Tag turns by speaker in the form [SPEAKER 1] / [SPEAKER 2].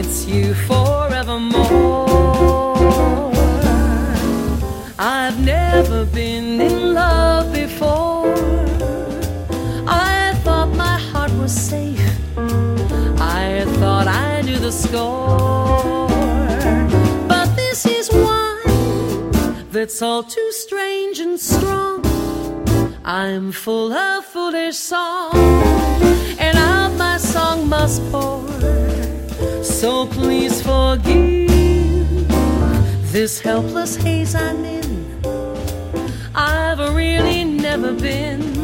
[SPEAKER 1] it's you forevermore. I've never been in love before. I thought my heart was safe. I thought I knew the score. But this is one that's all too strange and strong. I'm full of foolish song, and out my song must pour. So please forgive this helpless haze I'm in. I've really never been